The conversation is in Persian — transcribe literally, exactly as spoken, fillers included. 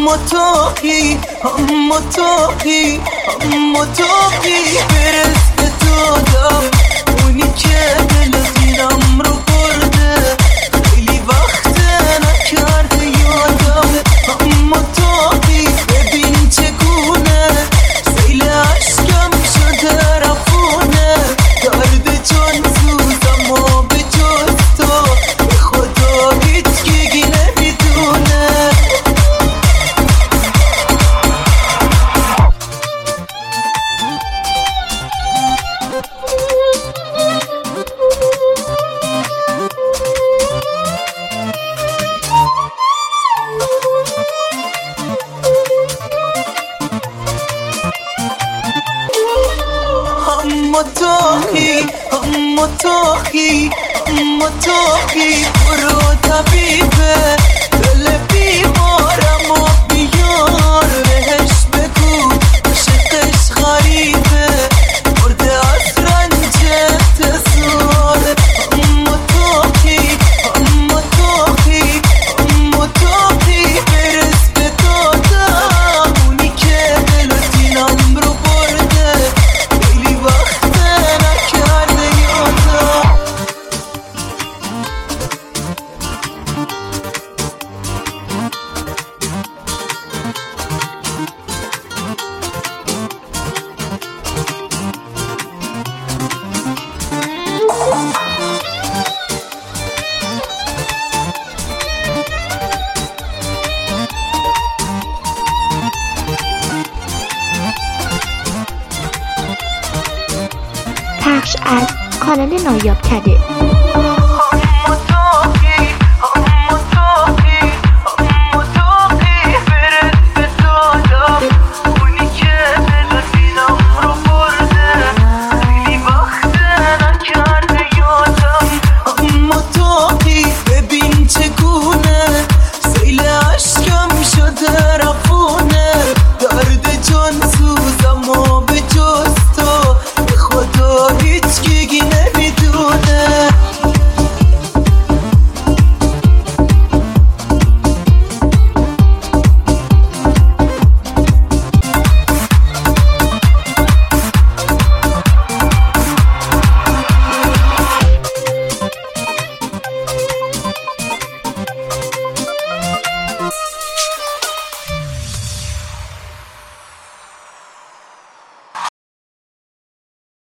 اما توهی اما توهی اما توهی برس به دادم اونی که دل زیرم رو برده خیلی وقت نکرده یادم اما توهی ببین چگونه سیل عشقم شده رفونه درد جان سوزم و به جز تو به خدا هیچ کی نمیدونه اما توهی اما توهی اما توهی برو طبیبه دل بیمارم و بیار بهش بگو عشقش غریبه مرده از رنج اتصال اما توهی اما توهی اما توهی برس به دادم اونی که دل و دینم رو برده خیلی وقت نکرده یادم پخش از کانال نایاب کده.